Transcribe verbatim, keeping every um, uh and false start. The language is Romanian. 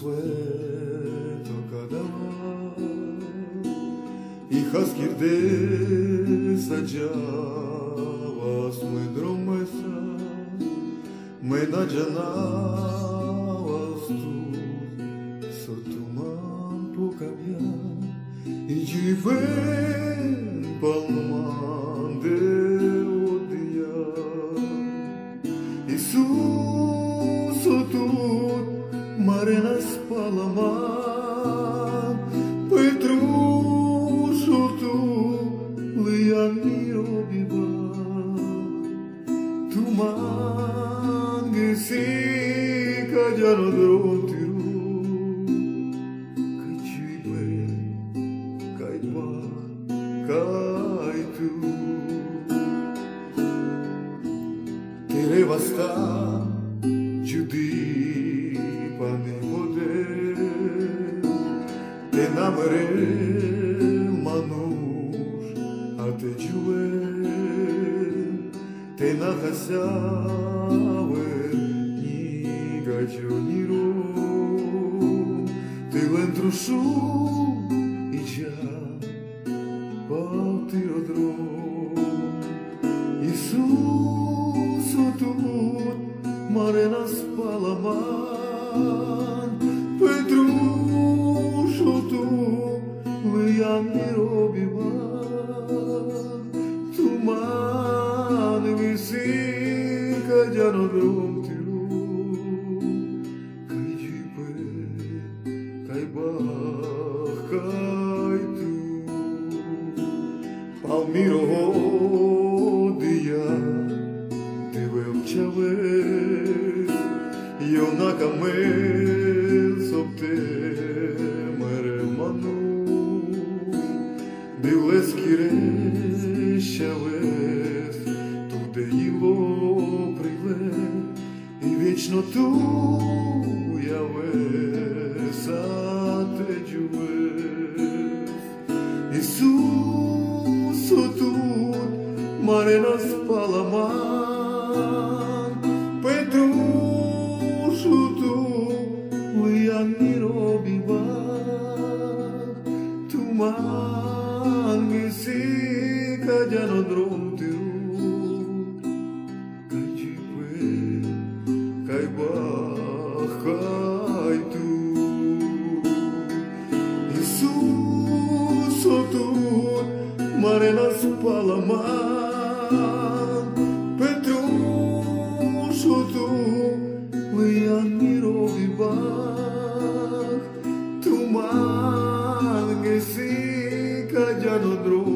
sueto kadava i haskirde sađava sme dromesa me nađanava stu so tuman pokavja i dživen palman de odija Isus otut marena spalaman Petrușu tu lian mirobiva Tu man găsi ca geană drontiru Că-i cibe, că-i ba, că-i tu Te revasta giudi pane vode Te namere manuș a te giue Te nahaseave ni gagioniru Te lentrušu i ja paltirodrom Isus otut marena spalaman Petrușu tu lian mirobiva Tu man visi ca geană dromtiru Că-i jipe, că-i bah, că-i tu Palmiro dia te velčavės jaunaka meil sopte mere manus Diles kireșavės tu de ilo prile i vječno tu javės ateđuves Isus otut marena spalaman Petrușu tu lian mirobiva Tu man găsi ca geană dromtiru Că-i jipe, că-i bah, că-i tu Isus otut marena spalaman Petrușu tu lian mirobiva Tu man găsi ca geană drum